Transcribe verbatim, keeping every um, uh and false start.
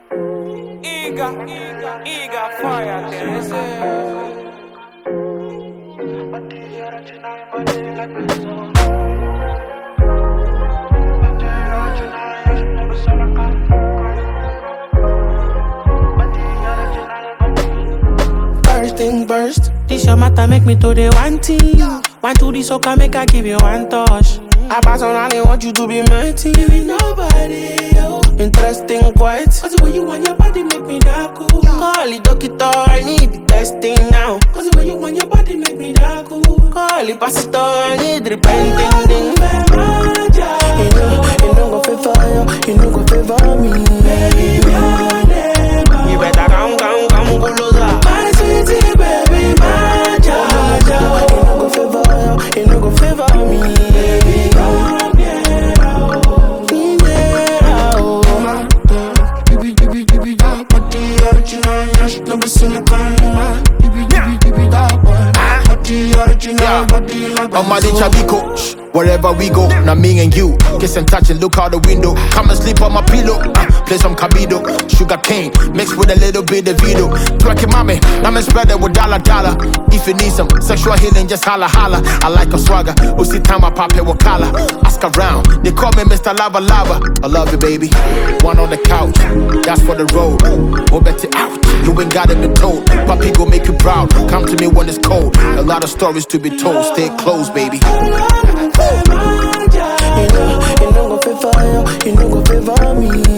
Eager, eager, eager fire, this First thing first, this your matter make me to the one thing. One to the soca make I give you one touch. I personally want you to be my team. With nobody else. Interesting quite. Cause the way you want your body make me that cool. Call it doctor, I need the testing now. Cause the way you want your body make me that cool. Call it pastor, I need repenting thing. You know, you know go favor you, you know go favor me. You better come, come, come closer. My sweetie baby, my Jaja. You know go favor you, you know go favor me. On my Chabiko, wherever we go, now me and you kiss and touch and look out the window. Come and sleep on my pillow, uh, play some Cabido, sugar cane mixed with a little bit of Vito. Twerking mommy, I'm spread it with dollar dollar. If you need some sexual healing, just holla holla. I like a swagger, Usi time I pop it with collar. Ask around, they call me Mister Lava Lava. I love you, baby. One on the couch, that's for the road. We'll bet it out, you ain't got it been told. Papi go make you proud. Come to me when it's cold. A lot of stories to be told. Stay close, baby. You know, you know go favor you, you know go favor me.